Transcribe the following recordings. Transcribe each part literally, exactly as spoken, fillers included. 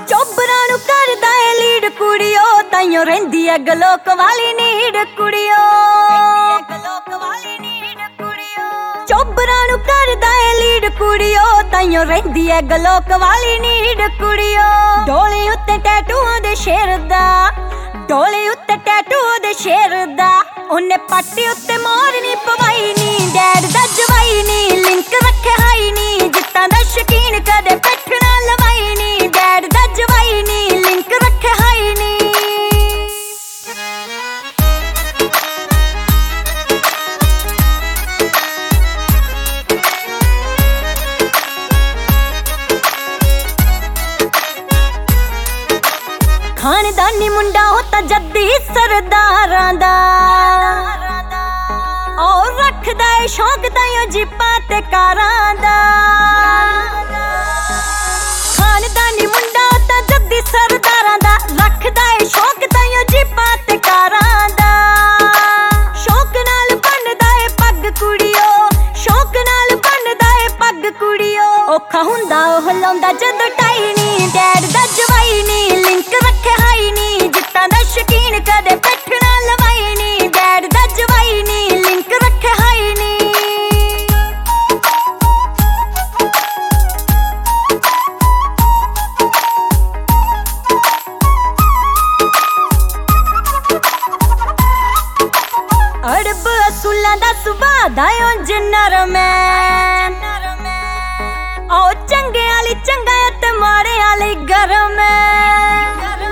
ਚੋਬਰਾਂ ਨੂੰ ਕਰਦਾ ਏ ਲੀਡ ਕੁੜੀਓ, ਤਾਈਓ ਰਹਿੰਦੀ ਐ ਗਲੋਕ ਵਾਲੀ ਨੀਡ ਕੁੜੀਓ। ਚੋਬਰਾਂ ਨੂੰ ਕਰਦਾ ਏ ਲੀਡ ਕੁੜੀਓ, ਤਾਈਓ ਰਹਿੰਦੀ ਐ ਗਲੋਕ ਵਾਲੀ ਨੀਡ ਕੁੜੀਓ। ਡੋਲੇ ਉੱਤੇ ਟੈਟੂ ਦੇ ਸ਼ੇਰ ਦਾ, ਡੋਲੇ ਉੱਤੇ ਟੈਟੂ ਦੇ ਸ਼ੇਰ ਦਾ, ਉਹਨੇ ਪਾਟੀ ਉੱਤੇ ਮੋਰ ਨੀ ਪਵਾਈ ਨੀ। ਡੈਡ ਦਾ ਜਵਾਈ ਨੀ, ਲਿੰਕ ਰੱਖੇ ਹਾਈ ਨੀ, ਜਿੱਤਾਂ ਦਾ ਸ਼ਕੀਨ ਕਦੇ ਪਿੱਠ ਨਾ ਲਵਾਈ ਨੀ। ਡੈਡ ਦਾ ਜਵਾਈ ਨੀ, ਲਿੰਕ ਰੱਖੇ ਹਾਈ ਨੀ। ਖਾਨਦਾਨੀ ਮੁੰਡਾ ਹੋ ਤਾਂ ਜੱਦੀ ਸਰਦਾਰਾਂ ਦਾ, ਔਰ ਰੱਖਦਾ ਏ ਸ਼ੌਕ ਤਾਈਓ ਜੀਪਾਂ ਤੇ ਕਾਰਾਂ ਦਾ। ਖਾਨਦਾਨੀ ਮੁੰਡਾ ਹੋ ਤਾਂ ਜੱਦੀ ਸਰਦਾਰਾਂ ਦਾ, ਰੱਖਦਾ ਏ ਸ਼ੌਕ ਤਾਈਓ ਜੀਪਾਂ ਤੇ ਕਾਰਾਂ ਦਾ। ਸ਼ੌਕ ਨਾਲ ਬੰਨਦਾ ਏ ਪੱਗ ਕੁੜੀਓ, ਸ਼ੌਕ ਨਾਲ ਬੰਨਦਾ ਏ ਪੱਗ ਕੁੜੀਓ। ਔਖਾ ਹੁੰਦਾ ਉਹ ਲਾਉਂਦਾ ਜਦੋਂ ਟਾਈ ਨੀ। ਡੈਡ ਦਾ ਜਵਾਈ ਨੀ, ਲਿੰਕ ਰੱਖੇ ਹਾਈ ਨੀ, ਜਿੱਤਾਂ ਦਾ ਸ਼ਕੀਨ ਕਦੇ ਪਿੱਠ ਨਾ ਲਵਾਈ ਨੀ। ਡੈਡ ਦਾ ਜਵਾਈ ਨੀ, ਲਿੰਕ ਰੱਖੇ ਹਾਈ ਨੀ। ਅੜਬ ਅਸੂਲਾਂ ਦਾ ਸੁਭਾਅ ਦਾ ਉਂਝ ਨਰਮ ਐ, ਉਹ ਚੰਗੇ ਵਾਲੀ ਚੰਗਾ ਤੇ ਮਾੜੇ ਵਾਲੀ ਗਰਮ ਐ।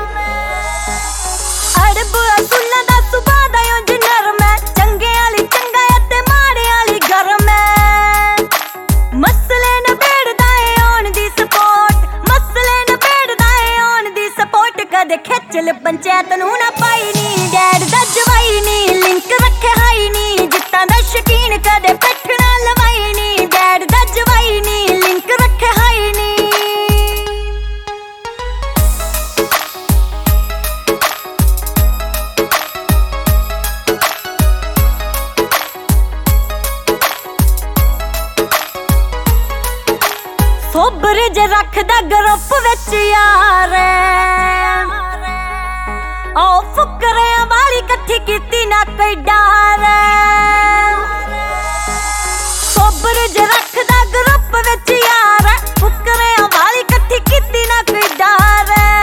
ਅੜਬ ਅਸੂਲਾਂ ਦਾ ਸੁਭਾਅ ਦਾ ਉਂਝ ਨਰਮ ਐ, ਚੰਗੇ ਵਾਲੀ ਚੰਗਾ ਤੇ ਮਾੜੇ ਵਾਲੀ ਗਰਮ ਐ। ਮਸਲੇ ਨਿਬੇੜਦਾ ਏ ਆਉਣ ਦੀ ਸਪੋਰਟ, ਮਸਲੇ ਨਿਬੇੜਦਾ ਏ ਆਉਣ ਦੀ ਸਪੋਰਟ, ਕਦੇ ਖੇਚਲ ਪੰਚਾਇਤ ਨੂੰ ਨਾ ਪਾਈ ਨੀ। ਡੈਡ ਦਾ ਜਵਾਈ ਨੀ, ਲਿੰਕ ਰੱਖੇ ਹਾਈ ਨੀ, ਜਿੱਤਾਂ ਦਾ ਸ਼ਕੀਨ ਕਦੇ ਪਿੱਠ ਨਾ ਲਵਾਈ ਨੀ। ਡੈਡ ਦਾ ਜਵਾਈ ਨੀ, ਲਿੰਕ ਰੱਖੇ ਹਾਈ ਨੀ। ਸੋਬਰ ਜੇ ਰੱਖਦਾ ਗਰੁੱਪ ਵਿੱਚ ਯਾਰ,